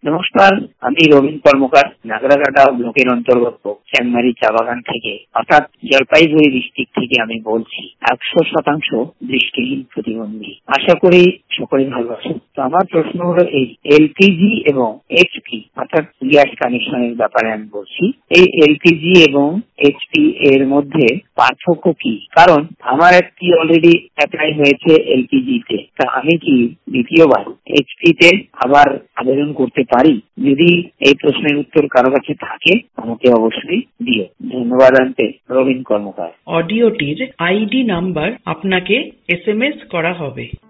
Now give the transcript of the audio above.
নমস্কার, আমি রবীন কর্মকার, নাগরাকাটা ব্লকের অন্তর্গত চ্যাংমারি চা বাগান থেকে অর্থাৎ জলপাইগুড়ি ডিস্ট্রিক্ট থেকে আমি বলছি। 100% দৃষ্টিহীন প্রতিবন্ধী। আশা করি সকলে ভালো আছেন। তো আমার প্রশ্ন হলো এই এলপিজি এবং এইচপি অর্থাৎ গ্যাস কানেকশনের ব্যাপারে আমি বলছি। এই এলপিজি এবং এইচপি এর মধ্যে পার্থক্য কি? কারণ আমার একটি অলরেডি অ্যাপ্লাই হয়েছে এলপিজি তে, তা আমি কি দ্বিতীয়বার এইচপি তে আবার আবেদন করতে পারি? যদি এই প্রশ্নের উত্তর কারো কাছে থাকে আমাকে অবশ্যই দিও। ধন্যবাদ। রবীন কর্মকার। অডিওটির আইডি নাম্বার আপনাকে SMS করা হবে।